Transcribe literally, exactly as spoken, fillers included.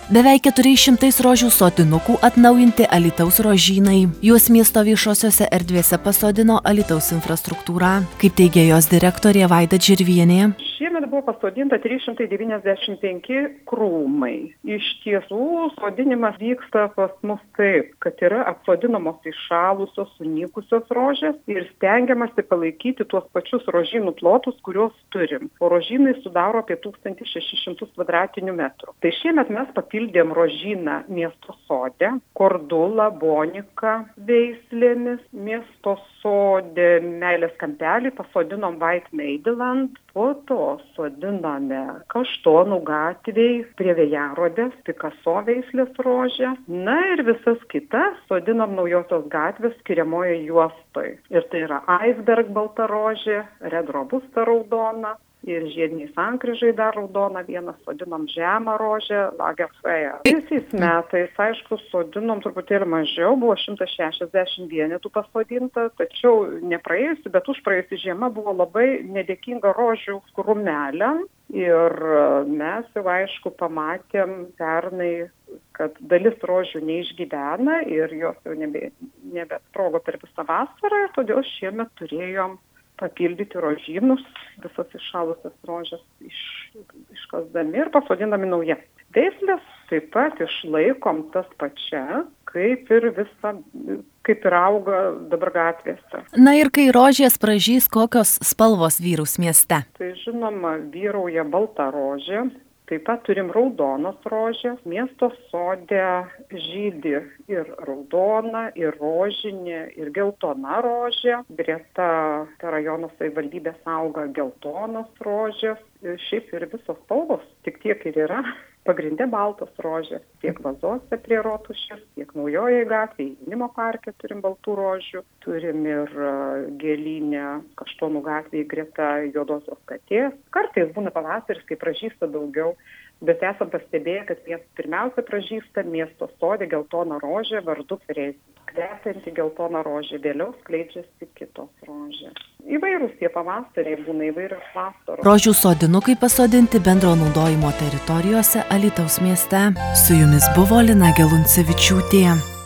Beveik keturiais šimtais rožių sodinukų atnaujinti Alytaus rožynai. Juos miesto viešosiose erdvėse pasodino Alytaus infrastruktūra, kaip teigia jos direktorė Vaida Džirvienė. Šiemet buvo pasodinta trys šimtai devyniasdešimt penki krūmai. Iš tiesų, sodinimas vyksta pas mus taip, kad yra apsodinamos įšalusios, sunykusios rožės ir stengiamasi palaikyti tuos pačius rožynų plotus, kuriuos turim. O rožynai sudaro apie tūkstantį šešis šimtus kvadratinių metrų. Tai šiemet mes papildėm rožyną miesto sode, kordulą, boniką veislėmis, miesto sode meilės kampelį pasodinom White Maidland, po to sodiname Kaštonų gatvėj prie Vėjarodės, Pikaso veislės rožę. Na ir visas kitas sodinom Naujosios gatvės skiriamoje juostoj. Ir tai yra Iceberg balta rožė, Red Robusta raudona ir žiediniai sankryžai dar raudona, vieną sodinom žemą rožę, Lagerfeuer. Visais metais, aišku, sodinom truputėlį mažiau, buvo šimtas šešiasdešimt vienetų pasodinta, tačiau nepraėjusi, bet užpraėjusi žiema buvo labai nedėkinga rožių krūmeliam ir mes jau, aišku, pamatėm pernai, kad dalis rožių neišgyvena ir jos jau nebe, nebesprogo per visą vasarą, ir todėl šiemet turėjom papildyti rožynus, visas iššalusias rožės iš, iškasdami ir pasodindami naujas. Veislės taip pat išlaikom tas pačias, kaip ir visa, kaip ir auga dabar gatvėse. Na ir kai rožės pražys, kokios spalvos vyraus mieste? Tai žinoma, vyrauja balta rožė. Taip pat turim raudonos rožės. Miesto sode žydi ir raudona, ir rožinė, ir geltona rožė. Greta rajono savivaldybės auga geltonos rožės. Ir šiaip ir visos spalvos, tik tiek ir yra. Pagrinde baltos rožės, tiek vazose prie Rotušės, tiek Naujojoje gatvėje, Jaunimo parke turim baltų rožių, turim ir gėlynę Kaštonų gatvėje greta Juodosios katės. Kartais būna pavasaris, kai pražysta daugiau, bet esam pastebėję, kad pirmiausia pražysta miesto sode geltona rožė vardu Frezija. Kvepianti geltona rožė, vėliau skleidžiasi kitos rožės. Įvairūs tie pavasariai būna, įvairios vasaros. Rožių sodinukai pasodinti bendro naudojimo teritorijose Alytaus mieste. Su jumis buvo Lina Geluncevičiūtė.